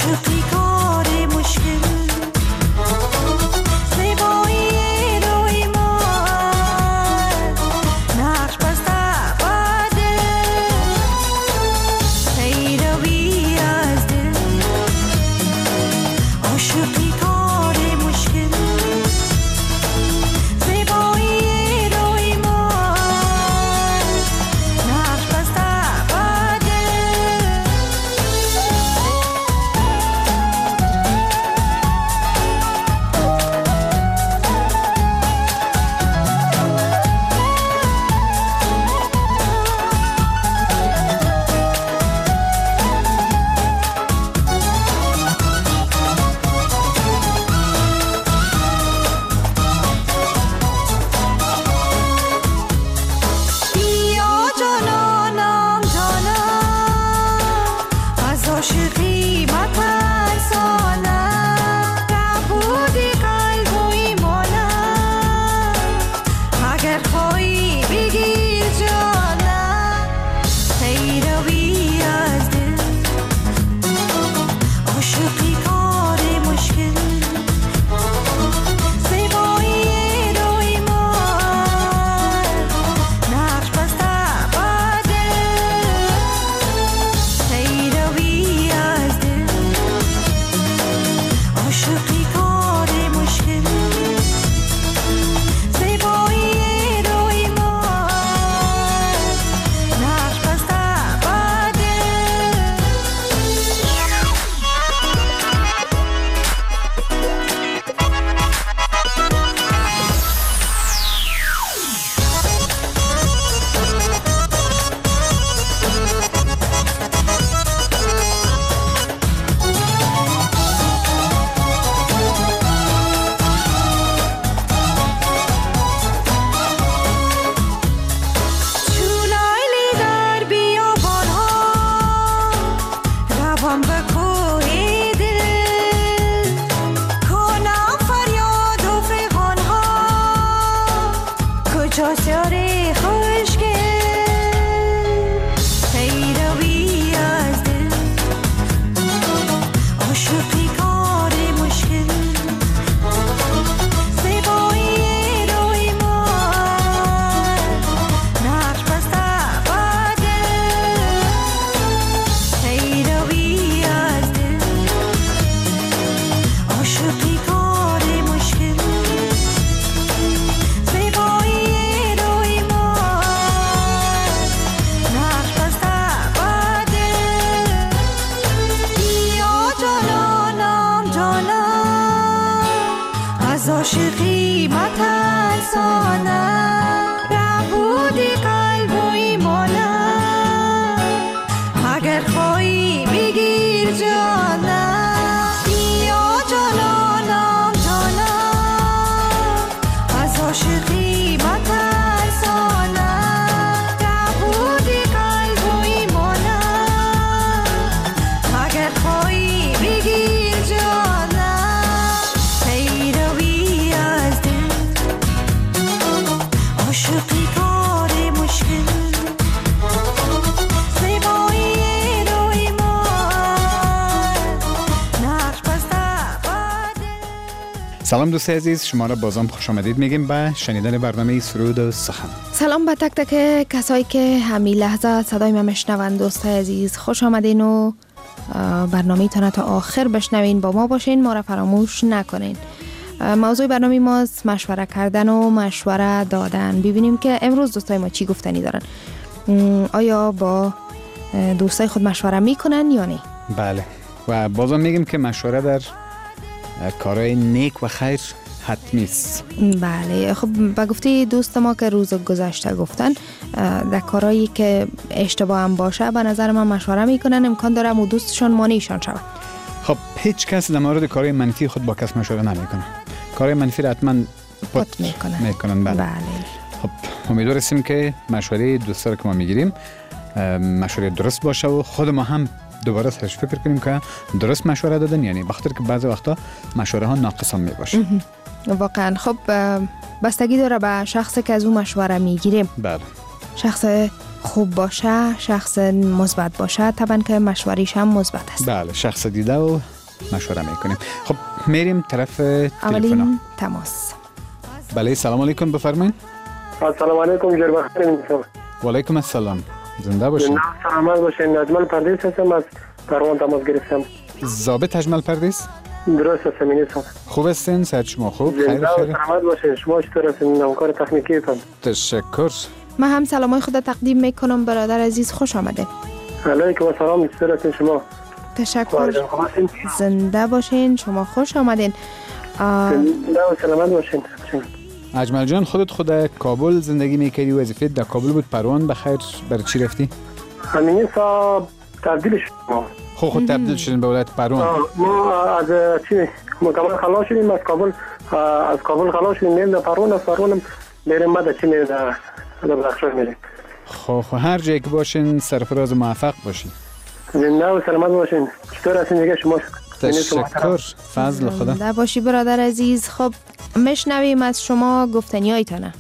عاشقی کار مشکل زیبایی روی من نقش بسته با دل پیروی از دل عاشقی کار مشکل زیبایی روی من نقش بسته با دل بیا جانانم جانم از عاشقی مترسانم ربودی قلب و ایمانم اگر خواهی بگیر جانم پیروی از دل عاشقی کار مشکل زیبایی روی من نقش بسته با دل پیروی از دل عاشقی کار مشکل زیبایی روی من نقش بسته با دل چونایلی در بیابانها روم به کوه دل کنم فریاد و فغانها کجاست یار خوشگل پیروی از دل عاشقی کار مشکل زیبایی روی من نقش بسته با دل پیروی از دل عاشقی کار مشکل زیبایی روی من نقش بسته با دل بیا جانانم جانم از عاشقی مترسانم ربودی قلب و ایمانم اگر خواهی بگیر جانم بیا جانانم جانم از عاشقی مترسانم ربودی قلب و ایمانم اگر خواهی بگیر جانم پیروی از دل عاشقی کار مشکل زیبایی روی من نقش بسته با دل. سلام دوست عزیز، شما را بازم خوش آمدید میگیم به شنیدن برنامه سرود و سخن. سلام به تک تک کسایی که همین لحظه صدای من میشنون. دوستای عزیز خوش آمدین و برنامه تان تا آخر بشنوین، با ما باشین، ما را فراموش نکنین. موضوع برنامه ماست مشوره کردن و مشوره دادن. ببینیم که امروز دوستای ما چی گفتنی دارن. آیا با دوستای خود مشوره میکنن یا نه؟ بله، و بازم میگیم که مشوره در کارهای نیک و خیر حتمی است. بله، خب به گفته دوست ما که روز گذشته گفتن در کارهایی که اشتباه هم باشه به نظر من مشوره میکنن، امکان داره و دوستشان مانعشان شود. خب هیچ کس در مورد کارهای منفی خود با کس مشوره نمیکنه. کارهای منفی را حتما پت میکنن. بله. خب امیدوار هستیم که مشوره دوستا که ما میگیریم مشوره درست باشه و خود ما هم دوباره سرش فکر کنیم که درست مشوره دادن، یعنی بخاطر که بعضی وقتا مشوره ها ناقص هم میباشه. واقعا خب بستگی داره به شخصی که از اون مشوره میگیریم. بله. شخص خوب باشه، شخص مثبت باشه، طبعا که مشوریش هم مثبت است. بله، شخص دیده و مشوره میکنیم. خب میریم طرف تلفن. اولین تماس. بله، سلام علیکم، بفرمایید. السلام علیکم، جناب بخیر. و علیکم السلام، زنده باشین. سلامت باشین. اجمل پردیس هستم، از پروان تماس گرفتم. ضابط اجمل پردیس؟ درست است، امینی صاحب. خوب هستین؟ صحت شما خوب؟ خیر زنده و خیر. سلامت باشین. شما چطور هستین؟ همکار تکنیکی تان. تشکر. من هم سلامای خود تقدیم میکنم برادر عزیز، خوش آمده. علیکم السلام، چطور هستین شما؟ تشکر. زنده باشین، شما خوش آمدین. زنده و سلامت باشین. اجمل جان، خود کابل زندگی میکردی، وظیفه در کابل بود، پروان بخیر، برای چی رفتی؟ امینی صاحب تبدیل شدیم. خود تبدیل شدین به ولایت پروان؟ ما از چی مکمل خلاص شدیم از کابل. خلاص شدیم میریم در پروان، از پروان میریم مده چی میریم در بدخشان میریم. خب هر جایی که باشین سرفراز موفق باشین. زنده و سلامت باشین. چطور هستین دیگه شما؟ تشکر، فضل خدا. زنده باشی برادر عزیز. خب میشنویم از شما گفتنیایتانه.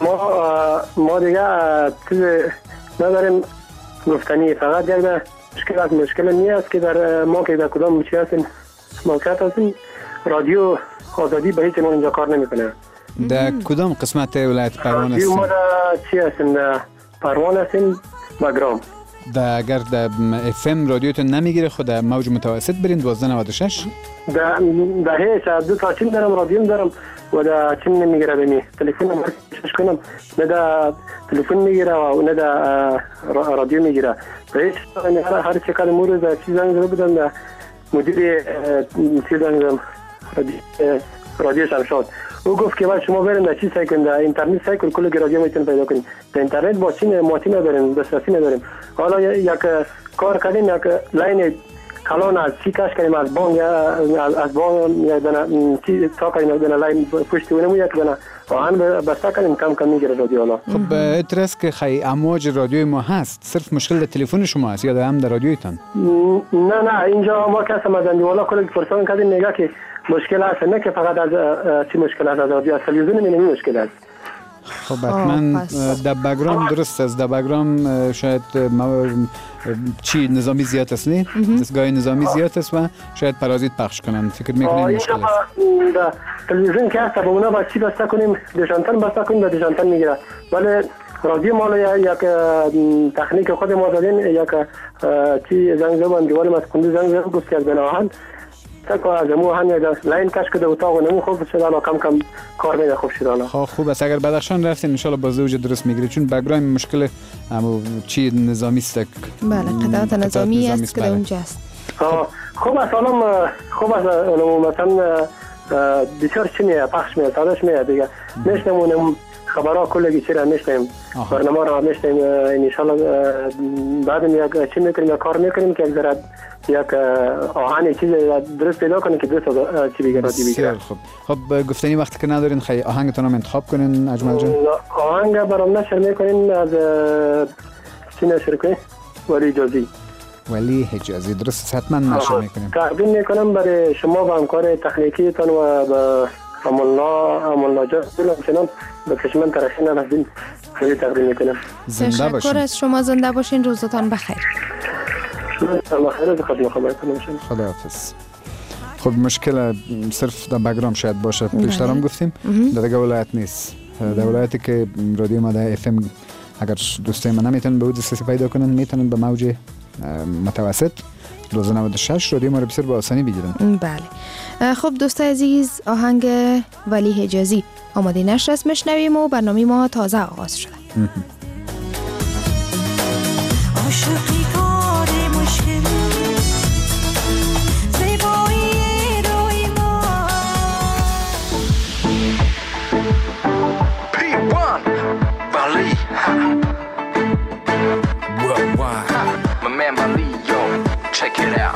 ما دیگه چیز نداریم گفتنی، فقط یک مشکل نیست که در ما که در کدام چی هستیم موقعیت هستیم، رادیو آزادی به هیچ عنوان اینجا کار نمیکنه. در کدام قسمت ولایت پروان رادیو ما هستیم؟ در چی هستیم؟ در پروان هستیم، بگرام. اگر در اف ام رادیوتون نمیگیره، خود در موج متوسط برین 1296. در هیچ دو تا چیم دارم، رادیوم دارم و در چیم نمیگیره. بمی تلفن هم شش کنم، نه در تلفن میگیره و نه در رادیو میگیره. به هیچ هر چقدر مورد در چیز زنگ بودم، در مدیر چیز زنگ رادیو شمشاد، او گفت که باید شما برین در چی سعی کنید، در اینترنت سعی کنید، کل رادیو میتونید پیدا کنید. در اینترنت با چی نداریم، دسترسی نداریم. حالا یک کار کردیم، یک لاین کلان از چی کش کردیم، از بانگ یک دانه چی تا کردیم، یک دانه لاین پشت اونمو یک دانه آهن بسته کردیم، کم میگیره رادیو. حالا خب اترس که خیلی امواج رادیوی ما هست، صرف مشکل در تلفن شما هست یا در هم در رادیویتان؟ نه اینجا ما کس مدنی والا کل پرسان کردیم، میگه که مشکل هست، نه که فقط از چی مشکل هست، از رادیو، از تلویزیون نمی مشکل هست. خب حتما در بگرام درست است. در بگرام شاید چی نظامی زیاد است، نه؟ دستگاه نظامی زیاد است و شاید پرازیت پخش کنن. فکر میکنیم مشکل است. در تلویزیون که هست، با اونا با چی بسته کنیم، دشانتن بسته کنیم، دشانتن میگیره. ولی رادیو مالا یک تکنیک خود ما دادیم، یک چی زنگ زدن دیوار مسکونی زنگ زدن، گفت که از بناهن تک از مو هم یک لاین کش کده اتاق نمو خوب شد، حالا کم کار میده خوب شد. حالا خوب است. اگر بدخشان رفتین ان شاء الله باز اوج درست میگیره، چون بگرام مشکل چی نظامی است. بله، قطعات نظامی است که اونجا است. خوب است. خوب است. مثلا بسیار چی میاد پخش میاد، صداش میاد دیگه. نشنمونم خبرها کلگی چی را میشنیم، برنامه را میشنیم. ان شاء الله بعد یک چی میکنیم، کار میکنیم که یک یک آهنی چیز درست پیدا کنیم که درست چی بگه رادیو بگیره. خب گفتنی وقتی که ندارین خیلی آهنگتون هم انتخاب کنین اجمل جان. آهنگ برام نشر میکنین از چی نشر کنین؟ ولی حجازی درست، حتما نشر میکنیم. تقدیم میکنم برای شما و همکار تکنیکیتون و به امالله جان همچنان به کشمن ترخی نرسید تقدیم میکنم. زنده باشین. تشکر از شما، زنده باشین، روزتان بخیر. خدا حافظ. خب مشکل صرف در بگرام شاید باشه، پیشترم گفتیم در دیگه ولایت نیست. در ولایتی که رادیو ما در اف ام اگر دوستای من نمیتونن به دسترسی پیدا کنن، میتونن به موج متوسط 1296 رادیو ما رو بسیار با آسانی بگیرن. بله. خب دوستای عزیز، آهنگ ولی حجازی آماده نشر است، میشنویم و برنامه ما تازه آغاز شده. عاشقی کار مشکل، زیبایی روی ما. P1 Bali Worldwide My man Bali, yo, check it out.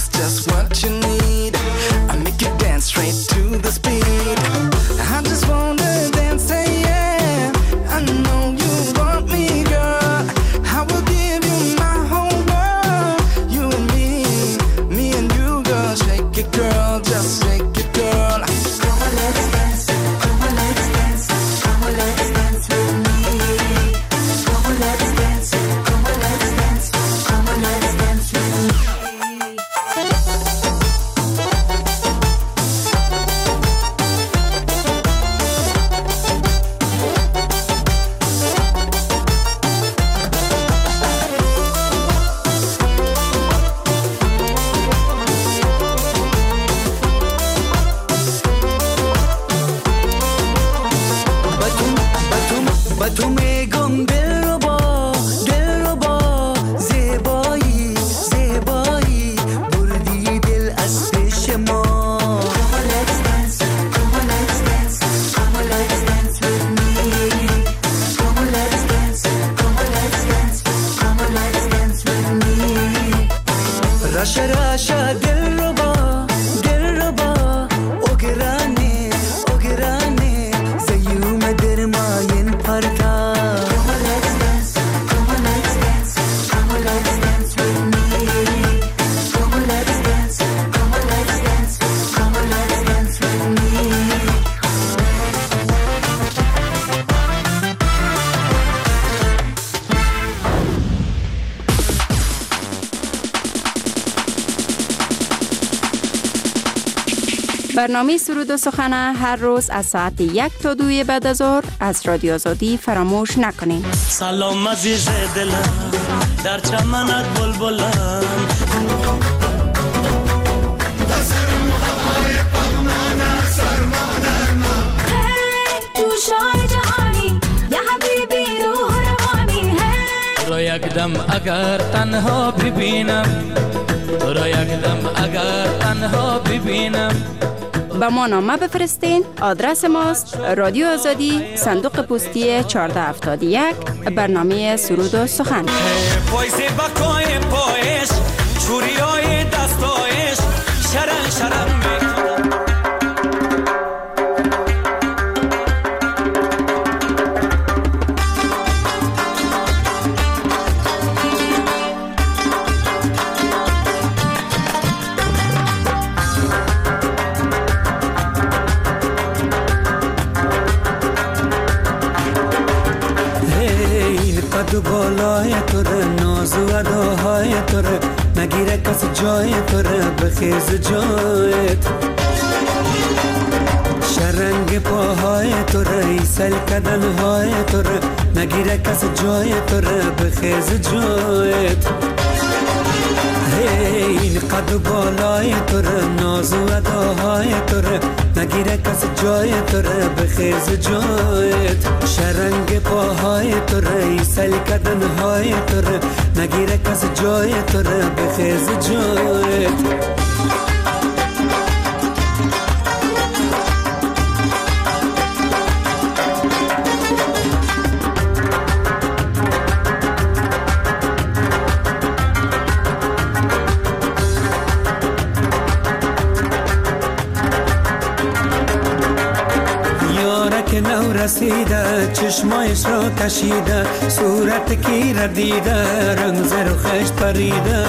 is just what you need. I make you dance straight to the speed. I just wanna dance, say yeah. I know you want me, girl. I will give you my whole world. You and me and you, girl. Shake it, girl, just shake it, girl. Come on, let's dance. Come on, let's dance. Come on, let's dance with me. Come on, let's dance. Come on, let's dance. Come on, let's dance with me. بتومه گم دل رو با زیبایی زیبایی بردی دل از پیش ما. Come on, let's dance. Come on, let's dance. Come on, let's dance with me. Come on, let's dance. Come on, let's dance. Come on, let's dance with me. راشا راشا دل رو با اوگرانه اوگرانه زیوم در ماین پرتا. Come on, let's dance. Come on, let's dance. Come on, let's dance with me. Come on, let's dance. Come on, let's dance. Come on, let's dance with me. برنامه سرود و سخن هر روز از ساعت 1 تا 2 بعد از ظهر از رادیو آزادی فراموش نکنین. سلام عزیز دلم در چمنت بلبلم تو شاه جهانی یا حبیبی روح روانی ہے. تو را یک دم اگر تنها ببینم تو را یک دم اگر تنها ببینم. با ما نامه بفرستین. آدرس ماست رادیو آزادی، صندوق پستی 1471، برنامه سرود و سخن. پایز بکای پایش چوریای دستایش شرن شرن میکنم. قد و بالای توره ناز و اداهای توره نگیره کس جای توره بخیز جایت. شرنگ پاهای توره ایسل کدنهای توره نگیره کس جای توره بخیز جایت. این قد و بالای توره ناز و اداهای توره نگیره کس جای توره بخیز جایت. شرنگ پاهای توره ایسل کدنهای توره نگیره کس جای توره بخیز جایت. که نو رسیده چشمایش را کشیده صورت کی را دیده رنگ زر و خشت پریده.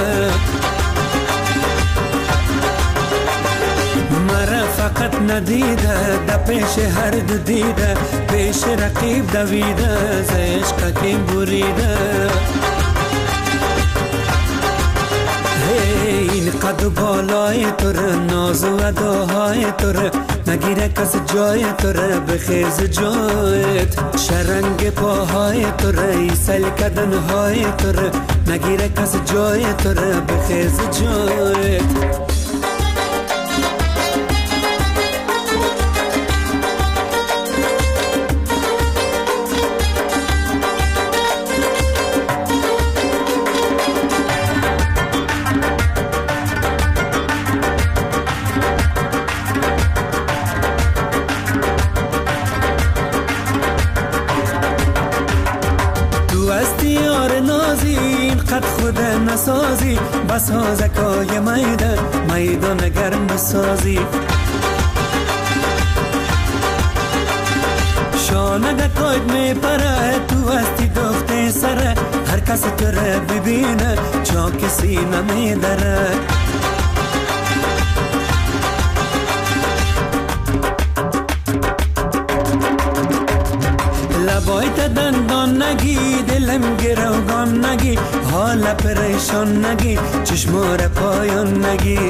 مرا فقط ندیده در پیش هر دو دیده پیش رقیب دویده ز عشق کیم بریده. این قد و بالای توره ناز و اداهای توره نگیره کس جای توره بخیز جایت. شرنگ پاهای توره ایسل کدنهای توره نگیره کس جای توره بخیز جایت. فقط خود نسازی بسازکای میدان گرم بسازی شانه قاید میپره تو هستی دخته سره هر کس تو رو ببینه چا کسی نمیدره لبایت دندان نگی دلم گروگان نگی حال پریشان نگی چشمار پایان نگی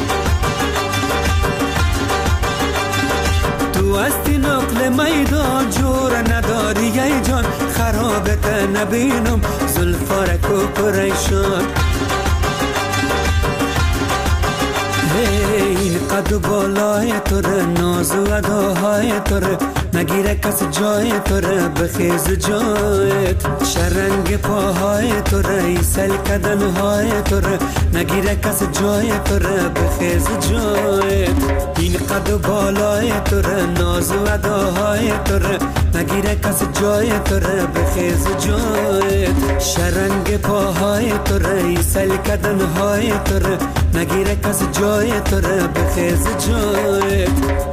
تو هستی نقل میدان جور نداری ای جان خرابت نبینم زلفارک و پریشان این قد و بالای تو ره ناز و اداهای تو ره نگیره کس جای تو ره بخیز جایت شرنگ پاهای تو ره ایسل کدنهای تو ره نگیره کس جای تو ره بخیز جایت این قد و بالای تو ره ناز و اداهای تو ره نگیره کس جای تو ره بخیز جایت شرنگ پاهای تو ره ایسل کدنهای تو ره نگیره کس جای تو ره بخیز جایت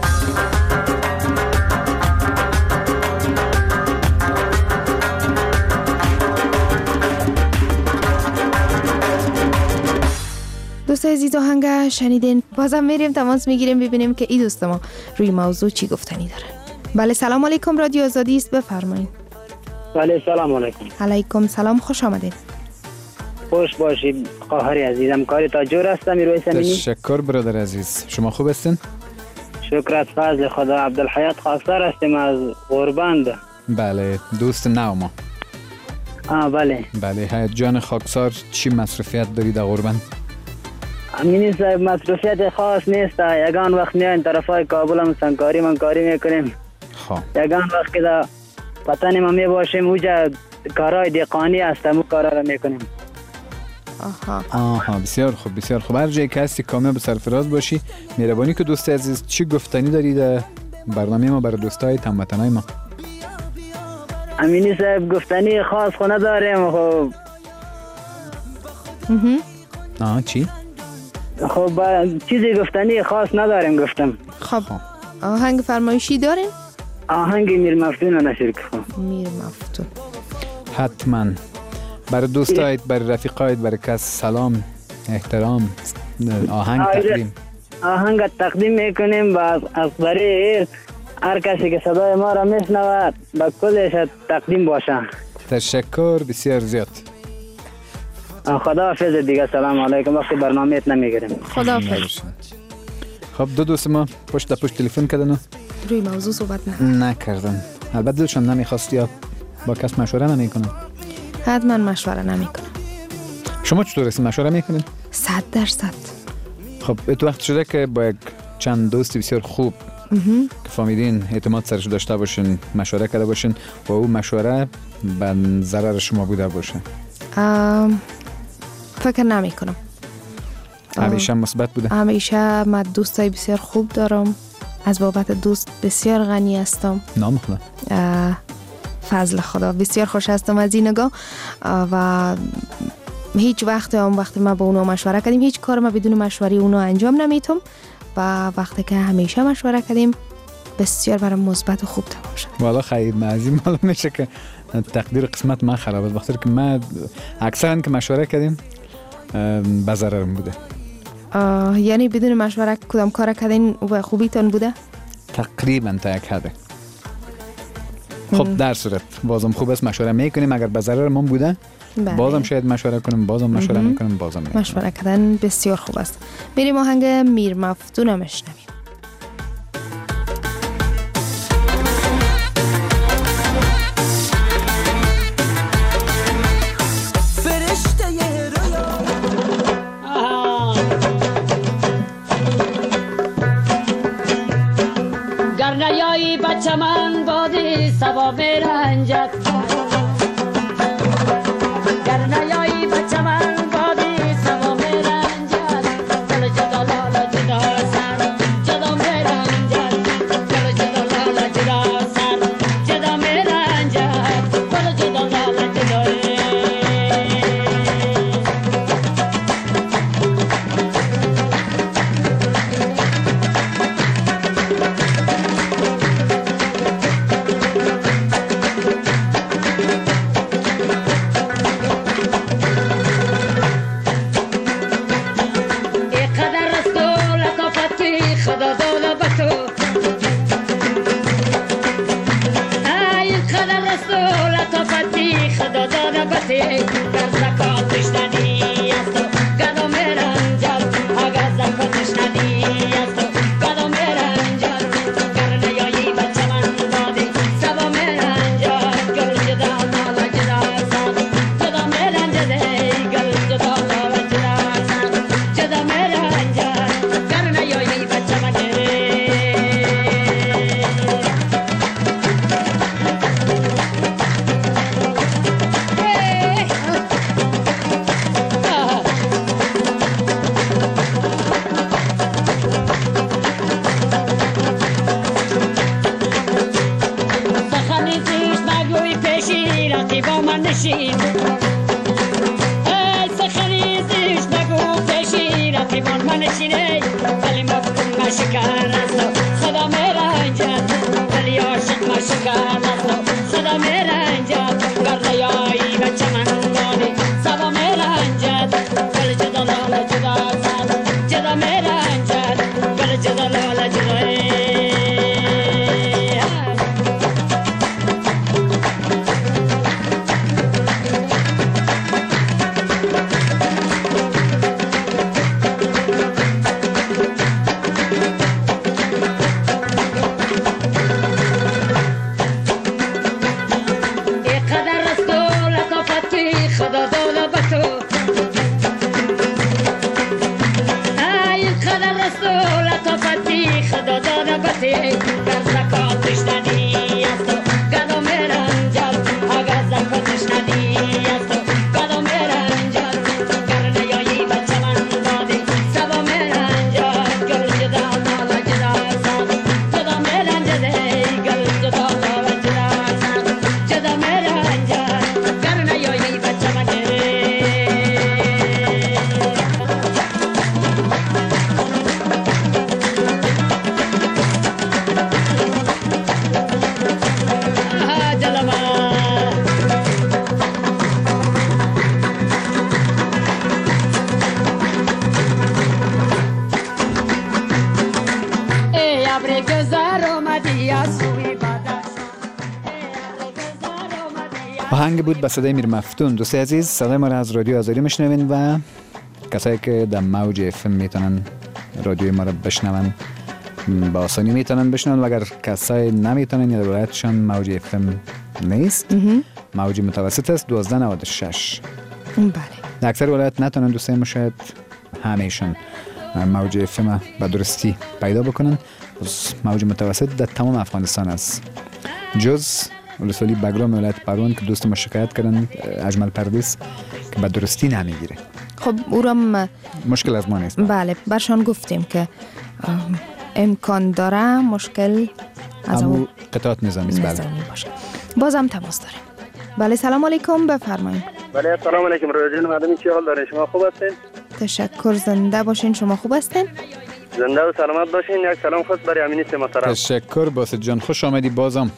دوست عزیز آهنگ شنیدین. بازم میریم تماس میگیریم ببینیم که این دوست ما روی موضوع چی گفتنی دارن. بله سلام علیکم، رادیو آزادی است، بفرمایید. بله سلام علیکم. علیکم سلام، خوش آمدید. خوش باشید خواهر عزیزم، کاری تا جور هستم میرویس امینی. تشکر برادر عزیز، شما خوب هستین؟ شکر از فضل خدا. عبدالحیات خاکسار هستیم از غربند. بله دوست نو ما. بله حیات جان خاکسار چی مصرفیت داری در غربند؟ امینی صاحب مصرفیت خاص نیست، یگان وقت میایم طرفای کابل هم سنکاری منکاری میکنیم. یگان وقت که در وطن ما میباشیم اوجا کارهای دیقانی هست، همون کارها را میکنیم. آها بسیار خوب بسیار خوب. هر جایی که هستی کامل به سرفراز باشی. مهربانی که دوست عزیز چی گفتنی داری در برنامه ما برای دوستای هموطنای ما؟ امینی صاحب گفتنی خاص خو نداریم. خب چی؟ خب چیزی گفتنی خاص نداریم گفتم. خب آهنگ فرمایشی دارین؟ آهنگ میر مفتون رو نشر کنم. میر مفتون حتما برای دوستایت، برای رفیقایت، برای کس سلام احترام آهنگ تقدیم میکنیم و از برای هر کسی که صدای ما را میشنود با کلش تقدیم باشه. تشکر بسیار زیاد. خدا حافظ دیگه. سلام علیکم. وقتی برنامه‌ات نمیگیریم. خدا حافظ. خب دو دوست ما پشت تلفن کردن و روی موضوع صحبت نکردن. البته دلشون نمیخواست یا با کس مشوره نمیکنن. حتما مشوره نمیکنن. شما چطور هستین؟ مشوره میکنین؟ 100%. خب تو وقت شده که با یک چند دوست بسیار خوب که فهمیدین اعتماد سرش داشته باشین، مشوره کرده باشین و او مشوره به ضرر شما بوده باشه؟ فکر نمی کنم. همیشه مثبت بوده؟ همیشه من دوستای بسیار خوب دارم، از بابت دوست بسیار غنی هستم. نام خدا. فضل خدا. بسیار خوش هستم از این نگاه و هیچ وقت ما با اونا مشوره کردیم هیچ کار ما بدون مشوره اونا انجام نمیتم و وقتی که همیشه مشوره کردیم بسیار برام مثبت و خوب تمام شد. والا خیلی معلوم معلوم میشه که تقدیر قسمت من خراب است. وقتی که ما اکثرا که مشوره کردیم به ضررم بوده. یعنی بدون مشوره کدام کار کردین و خوبیتون بوده؟ تقریبا تا یک حد. خب در صورت بازم خوب است مشوره میکنیم. اگر به ضرر من بوده بازم شاید مشوره کنیم، بازم مشوره میکنیم، بازم میکنیم. مشوره کردن بسیار خوب است. میریم آهنگ میر مفتون هم میشنویم. گرنیایی بچه من بادی سبا میرنجد، گرنیایی بچه من بادی سبا میرنجد، جلو جدا لالا جدا سر جدا میرنجد، جلو جدا لالا جدا سر جدا میرنجد، جلو جدا لالا جدا ولی مفتون مشکن است صدا میرنجد ولی عاشق مشکن است صدا میرنجد گردیایی بچه من دانی صدا میرنجد ولی جدا لالا جدا زد جدا میرنجد ولی جدا لالا جدا آهنگ بود به صدای میر مفتون. دوستای عزیز، صدای ما را از رادیو آزادی میشنوین و کسایی که در موج اف ام میتونن رادیو ما را بشنون با آسانی میتونن بشنون و اگر کسایی نمیتونن یا ولایتشان موج اف ام نیست موج متوسط است 1296. بله. اکثر ولایت نتونن دوستای ما شاید همیشون موج اف ام به درستی پیدا بکنن. موج متوسط در تمام افغانستان است جز ولسوالی بگرام ولایت پروان که دوست ما شکایت کردن اجمل پرویز که به درستی نمیگیره. خب او را مشکل از ما نیست. بله برشان گفتیم که امکان داره مشکل از اما قطعات نظامی است. باشه. بازم تماس داریم. بله سلام علیکم بفرمایید. بله سلام علیکم روزین مادامی چی حال دارین شما خوب هستین؟ تشکر زنده باشین شما خوب هستین؟ زنده و سلامت باشین. یک سلام خاص برای امینی محترم. تشکر باسط جان خوش آمدی بازم.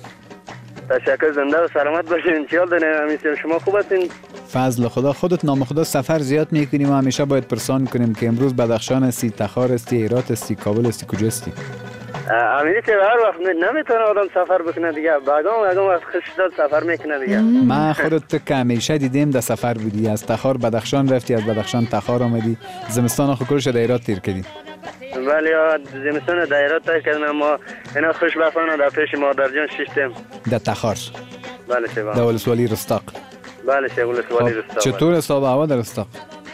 تشکر زنده و سلامت باشین. چی حال دارین امینی شما خوب هستین؟ فضل خدا خودت نام خدا سفر زیاد میکنیم و همیشه باید پرسان کنیم که امروز بدخشان هستی، تخار هستی، هرات هستی، کابل هستی، کجا هستی؟ امینی هر وقت نمیتونه آدم سفر بکنه دیگه. بعدم وقت خوش داد سفر میکنه دیگه. ما خودت که همیشه دیدیم در سفر بودی، از تخار بدخشان رفتی، از بدخشان تخار آمدی، زمستان خو کلش در هرات تیر کردی. ولی زمستان در هرات تیر کردن اما اینا خوشبختانه در پیش مادر جان شیشتیم در تخار. بله شبا. در ولسوالی رستاق. بله شبا ولسوالی رستاق. چطور است آب هوا در رستاق؟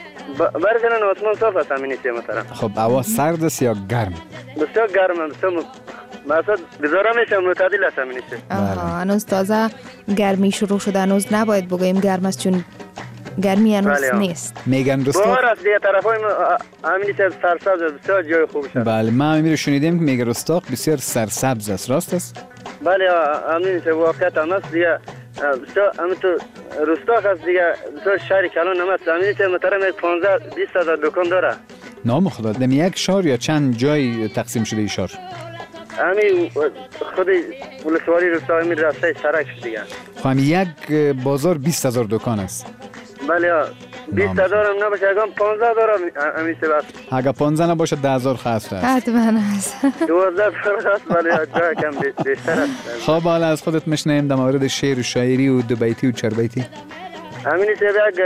برزن آسمان صاف است امینی محترم. خب هوا سرد است یا گرم؟ بسیار گرم است. مثلا گزارا میشم معتدل است امینی. هنوز تازه گرمی شروع شده، هنوز نباید بگوییم گرم است چون گرمی هنوز نیست. میگن رستاق بهار است دیگه طرفای امینی سرسبز بسیار جای خوبی است. بله ما همین رو شنیدیم که میگه رستاق بسیار سرسبز است، راست است؟ بله امینی واقعیت هم است دیگه. بسیار همینطور رستاق است دیگه. بسیار شهر کلان هم است. امینی محترم 15-20 هزار دکان داره. نام خدا دم یک شهر یا چند جای تقسیم شده این شهر؟ همین خود ولسوالی رستاق می راسته سرک دیگه. خب یک بازار 20,000 دکان است. بله 20,000 هم نباشه، اگه 15,000 هم همیشه بس. اگه 15 نباشه 10,000 خسته است. حتما است. 12,000 است ولی جای کم بیشتر است. خب حالا از خودت میشنویم در مورد شعر و شاعری و دو بیتی و چهار بیتی. همین است یک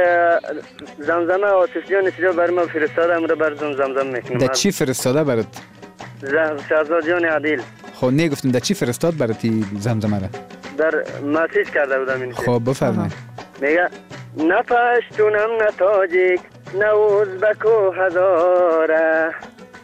زمزمه آصف جان سیدا بر ما فرستاده امر بر زمزم میکنم. در چی فرستاده برات؟ شهزاد جان عادل. خب نگفتم در چی فرستاد براتی زمزمه را؟ در مسیج کرده بودم این. خب بفرمایید. میگه نه پشتونم نه تاجیک نه ازبک و هزاره،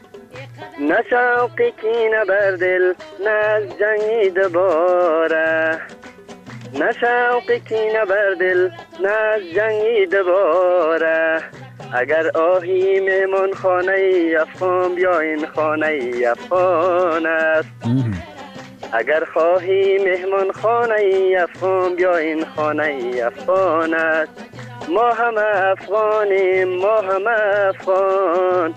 نه شوقی کینه بر دل نه از جنگی دوباره، نه شوقی کینه بر دل نه از جنگی دوباره. اگر آهی مهمان خانه افغان بیا این خانه افغان است، اگر خواهی مهمان خانه افغان بیا این خانه افغان است. ما همه افغانیم ما همه افغان،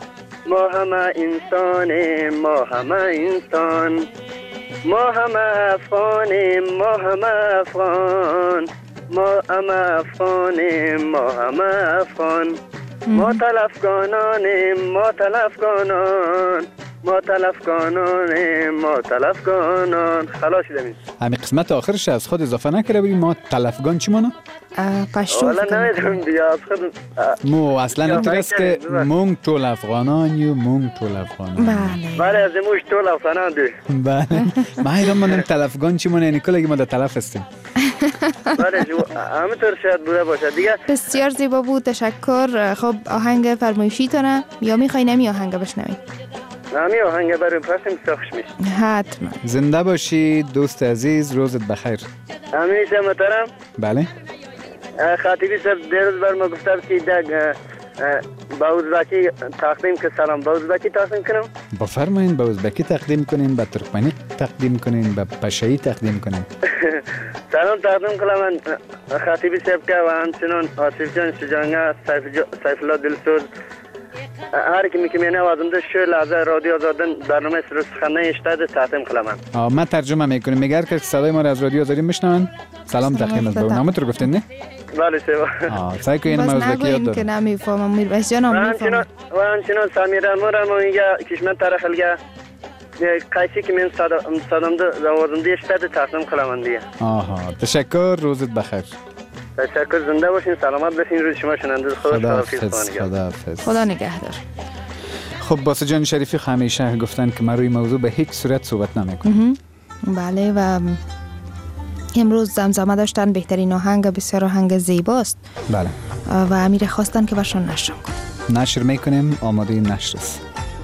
ما همه انسانیم، ما همه انسان، ما همه افغانیم، ما همه افغان، ما همه افغانیم، ما همه افغان، ما تلفگانانیم، ما تلفگانان، ما تلفگانانیم، ما تلفگانان. خلاص شدیم. همین قسمت آخرش از خود اضافه نکرده بودیم ما تلفگان چی مانه؟ پشتو والا نمیدونم دیگه از خود مو اصلا اینطور است که مونگ طول افغانان یو مونگ طول افغانان. بله از موش طول افغانان دی. بله ما ایران مانم تلفگان چی مانه یعنی کلگی ما در تلف هستیم. بله همینطور شاید بوده باشه دیگه. بسیار زیبا بود، تشکر. خب آهنگ فرمایشی تونه یا میخوای نمی آهنگ بشنوی؟ نمی آهنگ بریم پسیم ساخش میشه. حتما. زنده باشی دوست عزیز، روزت بخیر. همیشه محترم. بله. خطیبی صاحب دیروز بر ما گفته که با ازبکی تقدیم که سلام با ازبکی تقدیم کنم. بفرمایید با ازبکی تقدیم کنین، با ترکمنی تقدیم کنین، با پشایی تقدیم کنین. سلام تقدیم کنم من خطیبی صاحب که و همچنان آصف جان شجانگه، سیف الله دلسوز، هر کی میکنه نوازنده شو لحظه رادیو آزادن برنامه سخنه اشتاد تقدیم کنم. من ترجمه میکنم. میگه که صدای ما را از رادیو آزادی میشنون. سلام تقدیم از نامت رو گفتین نه؟ بله سیوا. سعی کنین ما ازبکی یاد دارم. که نمیفهمم میرباش جانم میفهمم. و همچنان سمیران مورم میگه کشمن ترخلگه قیسی که من صدامده نوازنده اشتاد تقدیم کنم دیگه. تشکر، روزت بخیر. تشکر، زنده باشین، سلامت باشین، روز شما شنونده خداحافظ. خدا نگهدار. خب باسه جان شریفی همیشه گفتن که من روی موضوع به هیچ صورت صحبت نمیکنم. بله و امروز زمزمه داشتن بهترین آهنگ، بسیار آهنگ زیباست. بله. و امیر خواستن که برشان نشر کنیم. نشر میکنیم، آماده نشر است.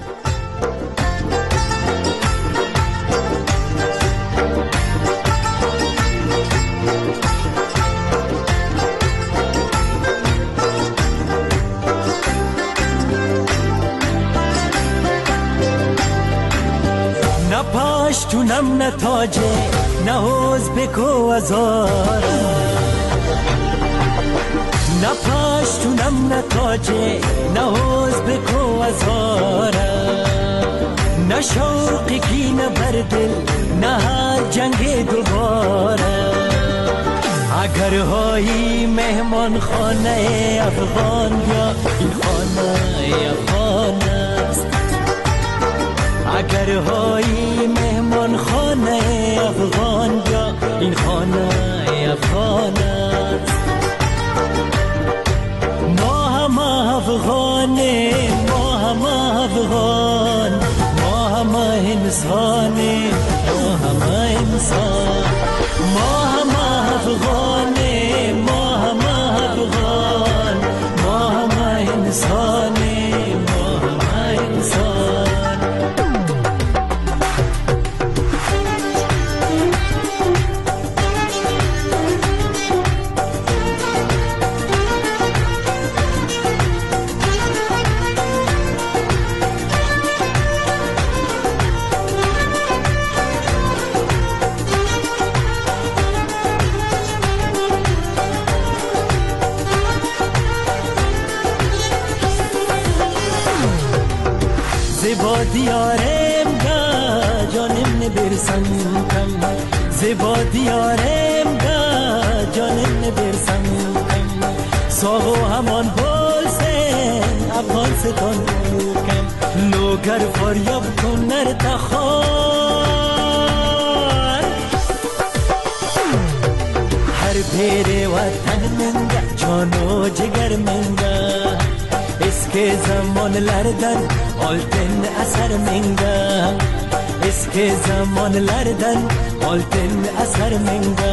پشتونم نه تاجه نه ازبک و هزاره، نه پشتونم نه تاجه نه ازبک و هزاره، نه شوقی کی نه بردل نه هر جنگ دوباره. اگر هایی مهمان خانه افغان یا این خانه افغان است، اگر هایی مهمان خانه افغان یا این خانه افغان است. ما هم افغانیم، ما هم افغان، ما هم انسانیم، ما هم انسان، ما هم افغانیم، ما هم افغان، ما هم انسانیم، ما هم انسان. زیبا دیارم گا جانم نبرسم کم، زیبا دیارم گا جانم نبرسم کم، ساغو همان بولسن افغان ستان کم، لوگر فریاب کن نر تخار، هر پیر وطن منگا جانو جگر منگا، اسکی zamanlardan oltin asar menga, eski zamanlardan oltin asar menga.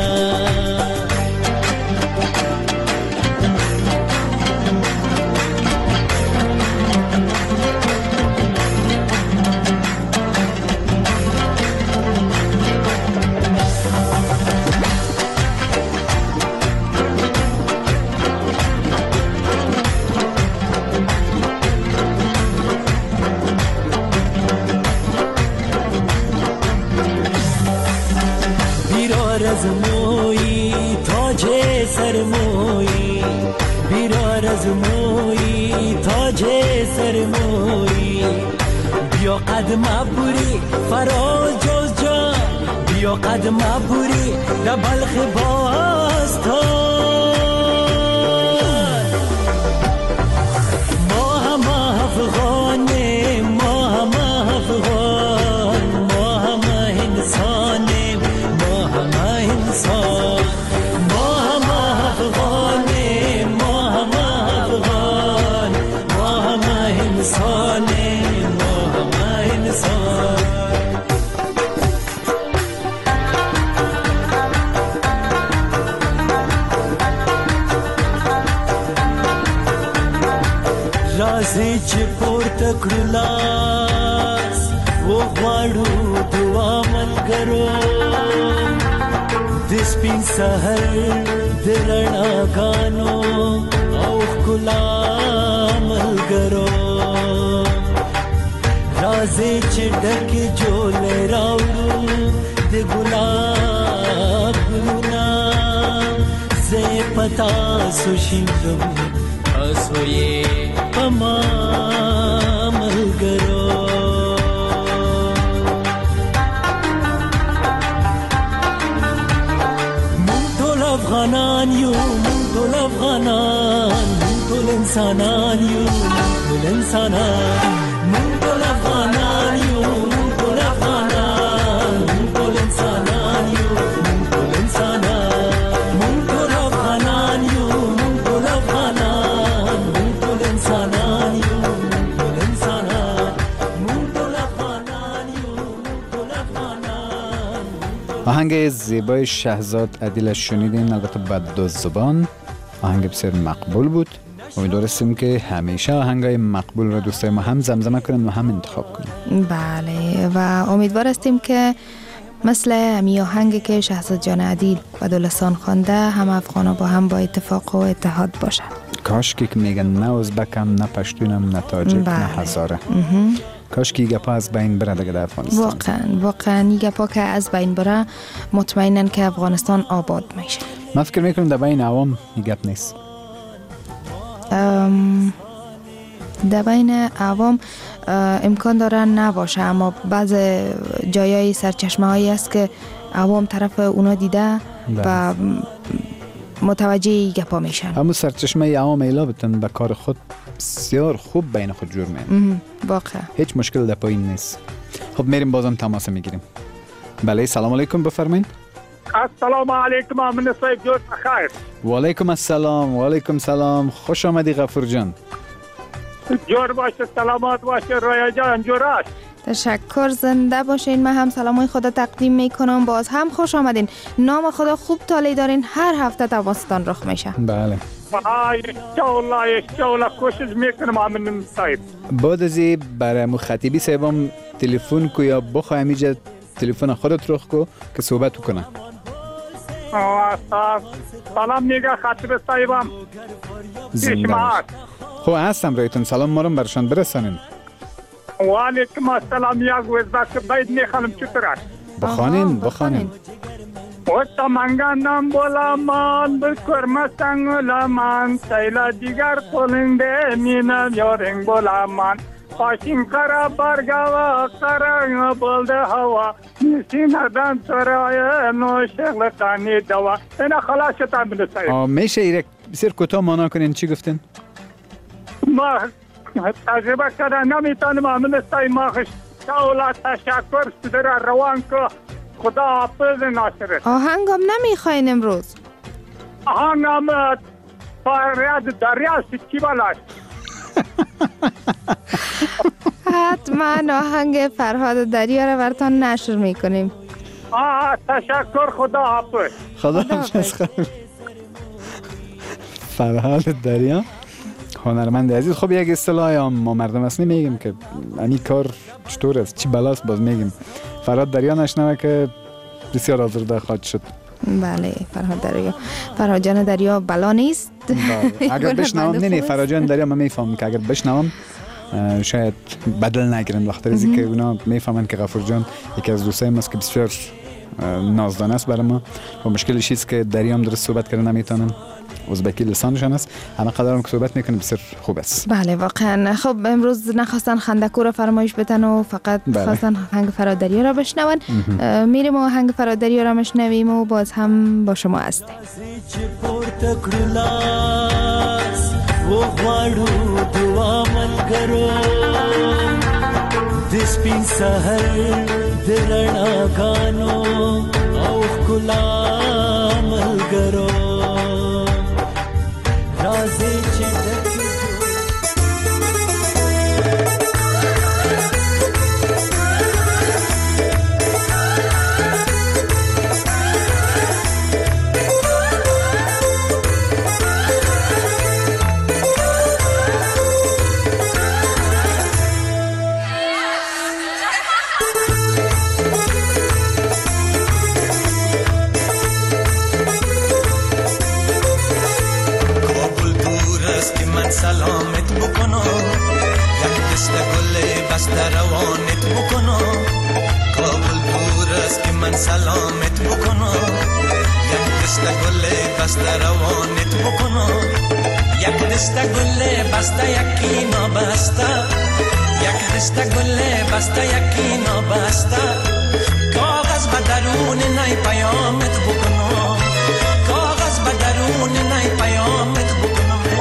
از موی تاج سر موی، بیرار از موی تاج سر موی، قدم بوری فراز جز جان بیا قدم بوری در بلخ باستان ما هم افغانیم ما هم افغان ما هم انسانیم ما هم انسان ما هم افغانیم ما هم افغان ما هم انسانیم ما هم انسان رازی چې پورته کړو لاس وغواړو دعا ملګرو د سپین سحر د رڼاګانو او ښکلا ملګرو رازی چې ډکې جولې راوړو د ګلاب ګلونه زه یې په تاسو شیندم تاسو یې ما ملګرو مونږ ټول افغانان یو مونږ ټول افغانان مونږ ټول انسانان یو مونږ ټول انسانان مونږ ټول افغانان یو مونږ ټول افغانان مونږ ټول انسانان یو مونږ ټول انسانان مونږ ټول افغانان یو مونږ ټول افغانان مونږ ټول انسانان یو مونږ ټول انسانان مونږ ټول افغانان یو مونږ ټول افغانان آهنگ زیبای شهزاد عدیل شنیدین، البته با دو زبان. آهنگ بسیار مقبول بود. امیدوارستیم که همیشه آهنگای مقبول را دوستای ما هم زمزمه کنن و هم انتخاب کنن. بله و امیدوارستیم که مثل همی آهنگی که شهزاد جان عدیل و دولستان خوانده هم افغانا با هم با اتفاق و اتحاد باشن. کاش که میگن نه ازبکم نه پشتونم نه تاجک نه هزاره. کاش که گپا از بین بره دیگه در افغانستان. واقعا گپا که از بین بره مطمئنن که افغانستان آباد میشه. من فکر میکنم در بین عوام گپ نیست. در بین عوام امکان داره نباشه، اما بعض جایای سرچشمه هایی است که عوام طرف اونا دیده و متوجه گپا میشن. همون سرچشمه عوام ایلا بتن به کار خود بسیار خوب بین خود جور میان. واقعا هیچ مشکل در پایین نیست. خب میریم بازم تماس میگیریم. بله سلام علیکم بفرمایید. السلام علیکم امین صاحب جور بخیر. و علیکم السلام و علیکم سلام. خوش آمدی غفور جان. جور باشه سلامت باشه رویا جان جوراش. تشکر زنده باشین. من هم سلامای خدا تقدیم میکنم. باز هم خوش آمدین. نام خدا خوب تالی دارین. هر هفته تماستان رخ میشه. بله انشاءالله کوشش میکنم امین صاحب. بعد ازی برای مخاطبی صاحبم تلفن کو یا بخواه همیجا تلفن خودت رخ کو که صحبت کنه. سلام میگه خاطب صاحبم. پیشمات خب هستم رایتون. سلام مارم برشان برسانین. و علیکم السلام. یک وزبک باید میخوانم چطور است؟ بخوانین. و تمنگانم بولامان بکرم سنگولامان سیلا دیگر قلنده مینم یارنگ بولامان خاشین قرا برگاوا قرا بلده هوا نیسین هردن سرای نو شغل قانی دوا. اینا خلاص شدن بنده میشه ایرک بسیار کوتاه مانا کنین. چی گفتین؟ ما تجربه کردن نمیتونم امین صاحب. ما شاولا تشکر سدر روان که خدا حافظ ناصرت. آهنگم نمیخواین امروز؟ آهنگم فریاد دریا سچی بالاست. حتما آهنگ فرهاد دریا رو براتون نشر میکنیم. تشکر خدا حافظ. خدا حافظ. فرهاد دریا هنرمند عزیز. خب یک اصطلاحی هم ما مردم اصلی میگیم که این کار چطور است چی بلاست باز میگیم. فرهاد دریا نشنوه که بسیار آزرده خواهد شد. بله فرهاد دریا. فرهاد جان دریا بلا نیست. اگر بشنوم نه فرهاد جان دریا من میفهمم که اگر بشنوم شاید بدل نگیرن وقتی ریزی که اونا میفهمن که غفور جان یکی از دوستای ماست که بسیار نازدانه است برای ما و مشکلش است که دریام درست صحبت کردن نمیتونن، ازبکی لسانشان است، همه قدرم که صحبت میکنه بسیار خوب است. بله واقعا. خب امروز نخواستن خندکو را فرمایش بدن و فقط خواستن آهنگ فرادری را بشنون. میریم آهنگ فرادری را میشنویم و باز هم با شما هستیم. سلامت بکنم یک دست گل بسته روانت بکنم کابل دور است که من سلامت بکنم یک دست گل بسته روانت بکنم یک دست گل بسته یکی نابسته یک دست گل بسته یکی نابسته کاغذ به درون نی پیامت بکنم کاغذ به درون نی پیامت بکنم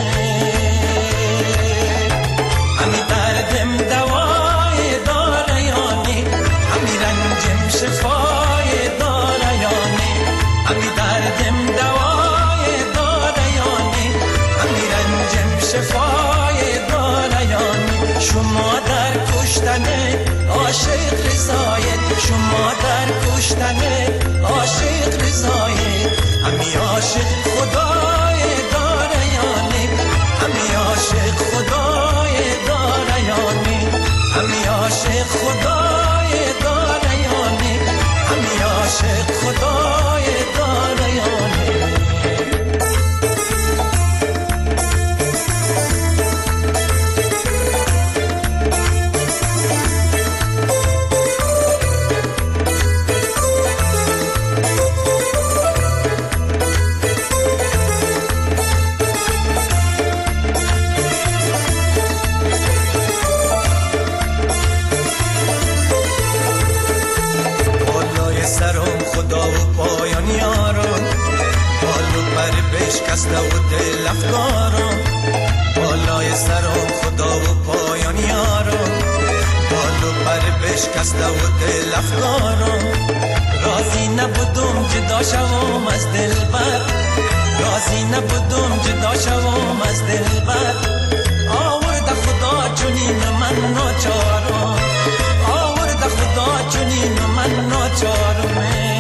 دردم دوای داره یانی همی رنجم شفای داره یانی همی دردم دوای داره یانی همی رنجم شفای داره یانی شما در کشتن عاشق رضایت شما در کشتن عاشق رضایت همی عاشق خدای داره یانی همی عاشق خدای همی عاشق خدای داریانی همی عاشق خدای داریانی بشکسته و دل افکارم بالای سرم خدا و پایان یارم بالو پر بشکسته و دل افکارم راضی نبودم جدا شوم از دلبر راضی نبودم جدا شوم از دلبر آورد خدا چنین من ناچارم آورد خدا چنین من ناچارم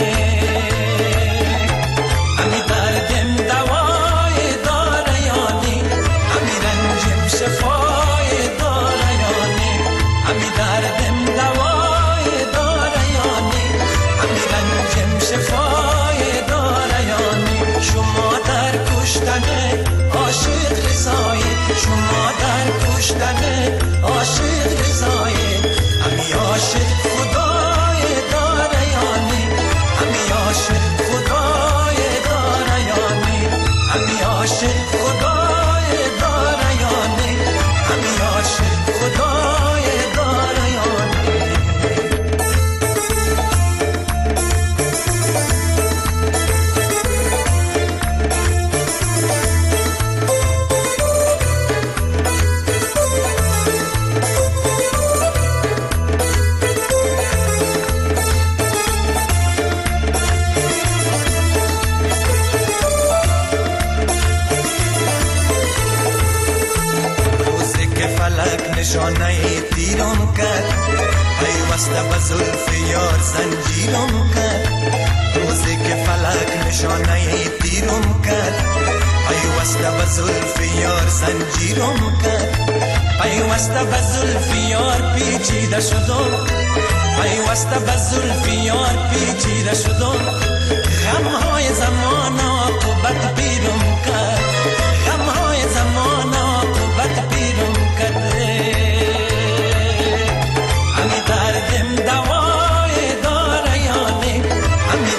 همی دردم دوای داره یانی همی رنجم شفای داره یانی همی دردم دوای داره یانی همی رنجم شفای داره یانی شما در کشتن عاشق رضایت شما در کشتن عاشق رضایت همی عاشق خدای داره یانی همی عاشق خدای داره یانی همی عاشق خدای داره یانی همی عاشق خدای داره یانی نشانه تیرم کرد پیوسته به زلف یار زنجیرم کرد روزی که فلک نشانه تیرم کرد پیوسته به زلف یار زنجیرم کرد پیوسته به زلف یار پیچیده شدم پیوسته به زلف یار پیچیده شدم غمهای زمان عاقبت پیرم کرد غمهای زمان عاقبت پیرم کرد همی دردم دوای داره یانی همی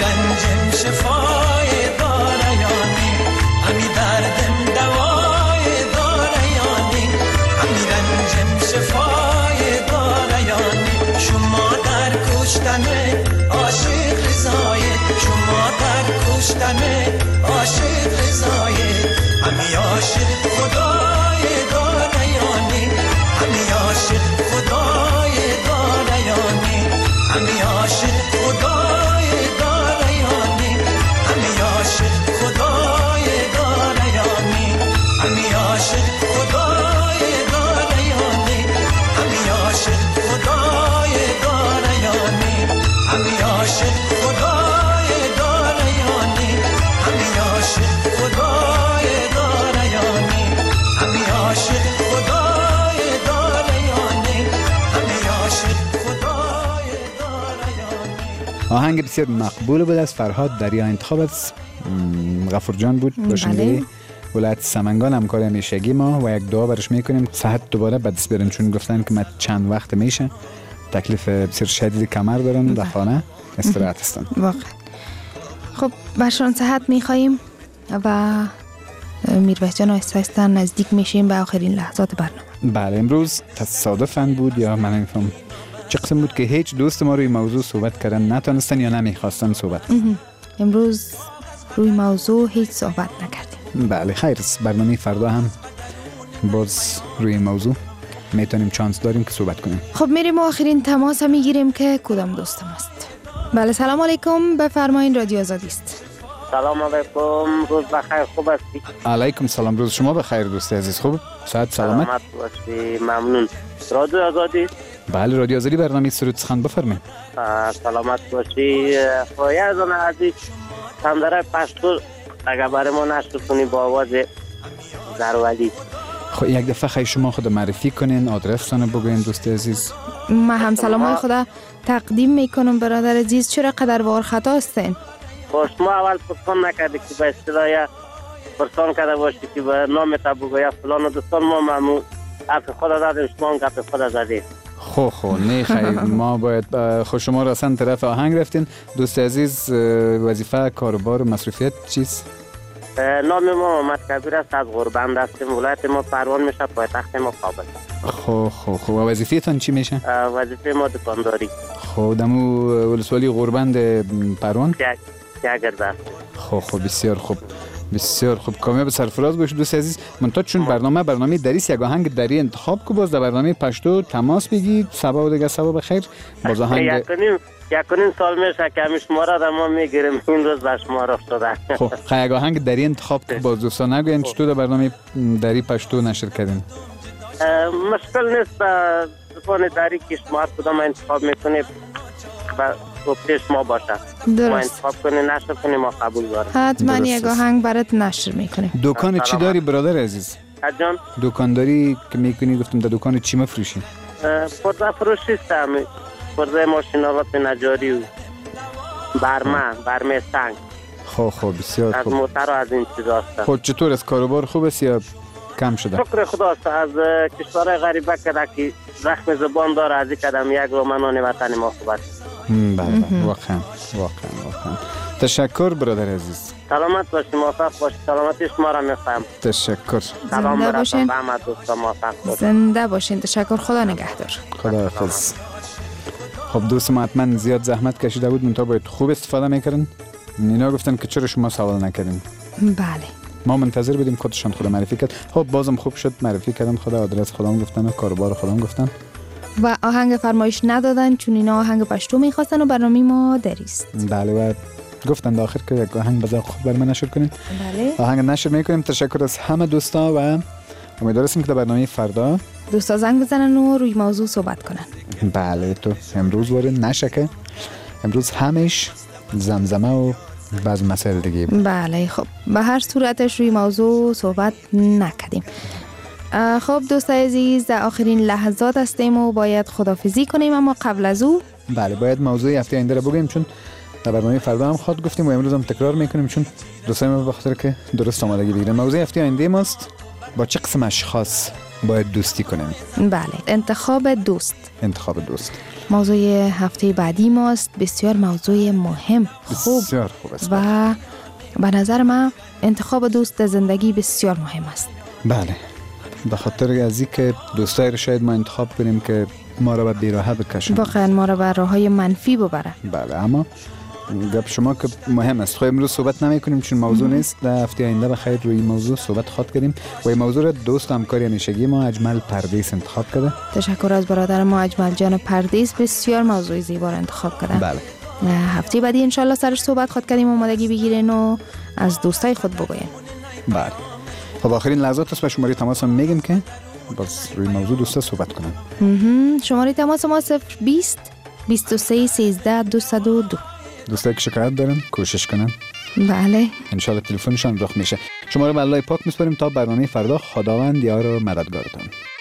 کشتنه عاشق رضایه شما در کشتنه عاشق رضایه همی عاشق خدای دانیانی همی عاشق خدای دانیانی همی عاشق خدای دانیانی همی عاشق خدای دانیانی همی عاشق خدای دانیانی همی عاشق خدای دانیانی همی عاشق خدای دانیانی همی عاشق خدای دانیانی همی عاشق خدای دانیانی همی عاشق خدای دانیانی. آهنگ بسیار مقبول بود از فرهاد دریا، انتخاب از غفور جان بود، باشنده ولایت سمنگان، همکار همیشگی ما و یک دعا برش میکنیم صحت دوباره به دست بیارن، چون گفتن که من چند وقت میشه تکلیف بسیار شدید کمر دارن، در خانه استراحت هستن. واقعا خب برشان صحت میخواییم و میرویس جان آهسته آهسته نزدیک میشیم به آخرین لحظات برنامه. بله، امروز تصادفاً بود یا من نمیفهم چه قسم بود که هیچ دوست ما روی موضوع صحبت کردن نتونستن یا نمیخواستن صحبت کنن. امروز روی موضوع هیچ صحبت نکردیم. بله خیر، برنامه فردا هم باز روی موضوع میتونیم چانس داریم که صحبت کنیم. خب میریم و آخرین تماس میگیریم که کدام دوست ماست. بله سلام علیکم، بفرمایین رادیو آزادی است. سلام علیکم، روز بخیر، خوب هستی؟ علیکم سلام، روز شما بخیر دوست عزیز، خوب؟ صحت سلامت؟ سلامت باشی، ممنون. رادیو آزادی؟ بله رادیو آزادی، برنامه سرود سخن بفرمایید. سلامت باشی. یزدان عزیز تندره پشتو اگر برای ما نشر کنی با آواز زرولی. خب یک دفعه خیلی شما خود معرفی کنین، آدرستان بگوین دوست عزیز. من هم سلام خدا تقدیم میکنم برادر عزیز. چرا قدر وار خطا هستین؟ باش ما اول پرسان نکردی که به اصطلاح پرسان کرده باشی که به نام تا بگویا فلان و دوستان ما ممنون حرف خدا دادیم، شما هم گپ خدا زدیم. خب نه خیر، ما باید خود شما را اصلا طرف آهنگ رفتین. دوست عزیز وظیفه کاروبار و مصروفیت چیست؟ نام ما محمد کبیر است، از غربند هستیم، ولایت ما پروان میشه، پایتخت ما کابل. خب و وظیفه‌تان چی میشه؟ وظیفه ما دکانداری. خب دمو ولسوالی غربند پروان؟ گرده. خب بسیار خوب، بسیار خوب، کامیاب سرفراز باش دوست عزیز. من تا چون برنامه دریس یک آهنگ دری انتخاب کو، باز در برنامه پشتو تماس بگید. صبا و دیگه صبا بخیر. باز آهنگ یکنیم سال میشه که همیش ما را در ما میگیریم، این روز به شما را افتاده. خب یک آهنگ دری انتخاب که باز دوستان نگوین چطور در برنامه دری پشتو نشر کردین؟ مشکل نیست، زبان دری که شما هر کدام انتخاب میکنید گفته شما باشه. درست. ما انتخاب کنی نشر کنی ما قبول داریم. حتما یک آهنگ برات نشر میکنیم. دکان چی داری برادر عزیز؟ جان دکانداری که میکنی، گفتم در دکان چی مفروشی؟ پرده فروشی است، پرده ماشینالات نجاری و برمه سنگ. خب بسیار خوب. از موتر و از این چیزا است. خب چطور از کاروبار خوب است یا کم شده؟ شکر خداست. از کشورهای غریبه کده که زخم زبان داره، از این کدم یک رومنان وطن ما خوبت. بله واقعا. تشکر برادر عزیز. سلامت باشی، موفق باشی، سلامتی شما را میخوایم. تشکر. سلام براتون به همه دوستان، موفق باشید. زنده باشین. تشکر، خدا نگهدار. خدا حافظ. خب دوست ما حتما زیاد زحمت کشیده بود، منتها باید خوب استفاده میکردن. اینا گفتن که چرا شما سوال نکردین. بله ما منتظر بودیم خودشان خدا معرفی کرد. خب بازم خوب شد معرفی کردن، خدا آدرس خودم گفتن و کاروبار خودم گفتن و آهنگ فرمایش ندادن چون اینا آهنگ پشتو میخواستن و برنامه ما دریست. بله و گفتن آخر که یک آهنگ بذار خوب بر من نشر کنین. بله آهنگ نشر میکنیم. تشکر از همه دوستا و امیدوارم که در برنامه فردا دوستا زنگ بزنن و روی موضوع صحبت کنن. بله تو امروز واره نشه که امروز همش زمزمه و بعض مسائل دیگه. بله خب به هر صورتش روی موضوع صحبت نکردیم. خب دوستای عزیز در آخرین لحظات هستیم و باید خدافزی کنیم، اما قبل از او بله باید موضوع هفته آینده رو بگیم، چون در برنامه فردا هم خود گفتیم و امروز هم تکرار میکنیم چون دوستای ما بخاطر که درست آمادگی بگیرن. موضوع هفته آینده ماست با چه قسم اشخاص باید دوستی کنیم. بله انتخاب دوست. موضوع هفته بعدی ماست. بسیار موضوع مهم، بسیار خوب است و به نظر من انتخاب دوست در زندگی بسیار مهم است. بله به خاطر از این که دوستایی رو شاید ما انتخاب کنیم که ما را به بیراهه بکشن، واقعا ما را به راههای منفی ببره. بله، اما گپ شما که مهم است. خب امروز صحبت نمی کنیم چون موضوع نیست. در هفته آینده بخیر روی موضوع صحبت خواهد کردیم و این موضوع را دوست و همکار همیشگی ما اجمل پردیس انتخاب کرده. تشکر از برادر ما اجمل جان پردیس، بسیار موضوع زیبا را انتخاب کرده. بله. هفته بعدی انشالله سرش صحبت خود کردیم، آمادگی بگیرین و از دوستای خود بگوین. بله. خب آخرین لحظات است و شماره تماس هم میگم که باز روی موضوع دوستا صحبت کنن. شماره تماس ما 020 23 13 202. دوستایی که شکایت دارن کوشش کنن. بله. انشالله تلفنشان رخ میشه. شما رو به الله پاک میسپاریم تا برنامه فردا. خداوند یار و مددگارتان.